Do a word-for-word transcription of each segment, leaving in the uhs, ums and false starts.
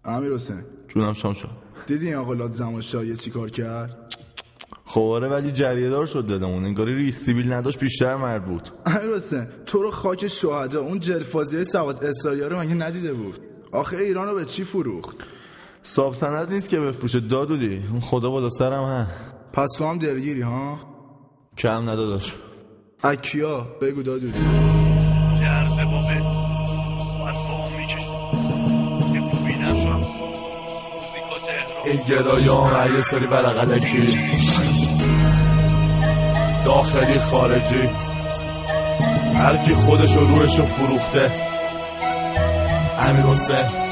امیر حسین جونم شامشو، دیدی این آقا لات زمانشاهی چی کار کرد؟ خب آره، ولی جریه دار شد دادمون، انگاری ریس سیبیل نداشت بیشتر مرد بود. امیر حسین تو رو خاک شهدا، اون جلفازی های سواز اسرائیلیا رو مگه ندیده بود؟ آخه ایران رو به چی فروخت؟ صاحب سند نیست که بفروشه دادودی، اون خدا بالا سرم ها. پس تو هم دلگیری ها؟ کم نداداش. اکیا بگو دادودی. درس بابه باید با میکشم یه خوبی نشم موزیکا تهران این گرایان یه سری برقلکی داخلی خارجی، هر کی خودشو روشو فروخته. امیر حسین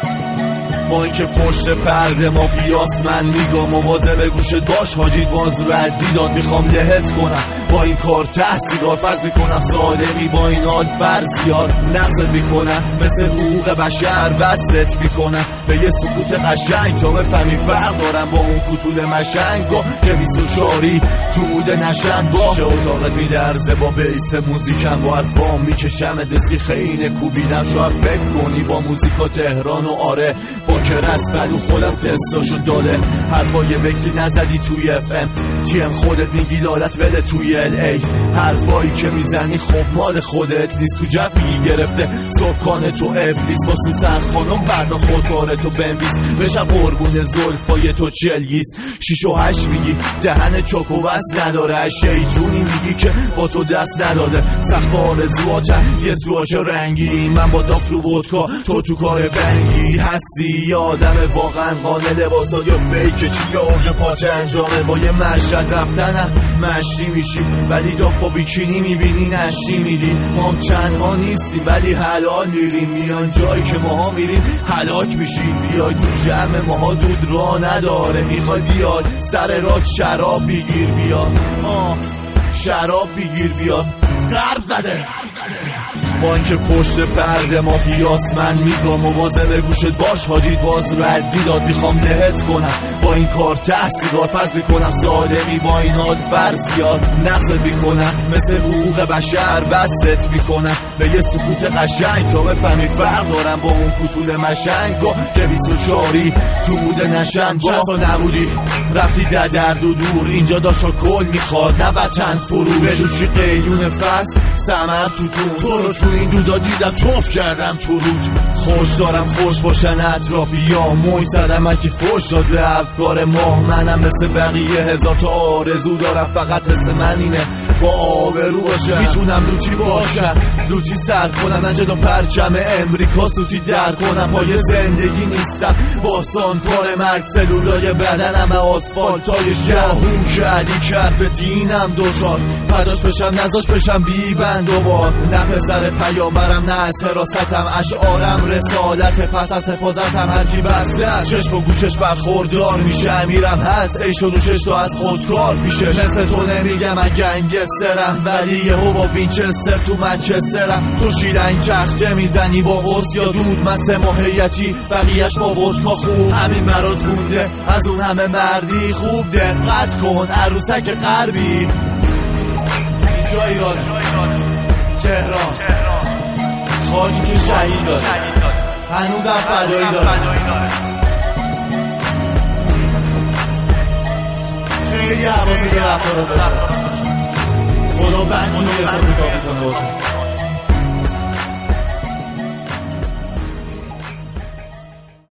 ما این که پشت پرده مافیاس، من میگم مواظب گوشت باش حاجی، باز ردی داد میخوام لهت کنم با این کار تحصیلات، فرض میکنم صادقی با این حال فرضیات، نقضت میکنم مثل حقوق بشر وصلت میکنم به یه سکوت قشنگ تا بفهمی فرق دارم با اون کتول مشنگا که بیست و چاری تو بوده نشن با چه اتاقت میدرزه با بیس موزیکم، با حرفام میکشمت به سیخ اینه کوبیدم. شاید فکر کنی با موزیکا تهران و آره با کرست بلو خودم تستاشو داله، حرفای بکتی نزدی توی اف ام تی ام خودت میگی لالت بده توی ال ای، حرفایی که میزنی خب مال خودت نیست، تو جب میگی گرفته سکان تو ابلیس، با سوسن خانم بردا خودکارتو بنویس بشم قربون زلفای تو چلگیس، شیش و هشت میگی دهن چاک و بس نداره، شیطونی میگی که با تو دست نداده، سخت آرزواتم یه سواش رنگی، من با داف رو ودکا تو تو کار بنگی هستی، یا آدم واقعا قانه لباسا یا فیکه چی یا اوج پاچه انجامه، با یه مشهد رفتنم مشتی میشی ولی داف با بیکینی میبینی نشتی میدی، ما هم تنها نیستیم ولی حلال میریم، میان جایی که ماها میریم حلاک میشیم، بیای تو جمع ماها دود را نداره، میخوای بیاد سر راه شراب بگیر بیاد، آه شراب بگیر بیاد غرب زده. با اینکه پشت پرده مافیاس، من میگم مواظب گوشت باش حاجی، باز ردی داد میخوام لهت کنم با این کار تحصیلات، فرض میکنم صادقی با این حال فرضیات، نقضت میکنم مثل حقوق بشر وصلت میکنم به یه سکوت قشنگ تا بفهمی فرق دارم با اون کتول مشنگا که بیست و چاری تو بوده نشن، چند نبودی رفتی در درد و دور، اینجا داشتا کل میخواد نه وطن فروش، بلوشی قیلون فصل سمر تو تو تو رو تو این دودا دیدم توف کردم تو روج، خوش دارم خوش باشن اطرافی یا موی زدم اکی فوش داد به افکار ما، منم مثل بقیه هزار تا آرزو دارم، فقط حس من اینه با آبرو باشم، میتونم لوتی باشم لوتی سر کنم، نجد و پرچم امریکا سوتی در کنم، پای زندگی نیستم باستان کار مرگ، سلولای بدنم آسفالتای شهون که علی کرد به دینم دوشار، فداش بشم نزاش بشم بی بند و بار، نه پسر پیامبرم نه از حراستم، اشعارم رسالت پس از حفاظتم، هرکی بسته چشم و گوشش برخوردار میشه، امیرم هست ایش و نوشش تو از خودکار میشه، مثل تو نمیگم من گنگسترم ولی یهو با وینچستر تو منچسترم، تو شیلنگ چخته میزنی با قرص یا دود، من سه ماهیتی بقیهش با ودکا خوب، همین برات مونده از اون همه مردی، خوب دقت کن عروسک غربی، اینجا ایران تهران خاکی که شهید داره هنوز هم فدایی داره، خیلی حواسی به رفتارا داشته، خدا بنجونی حسابی کافی کنه باشون.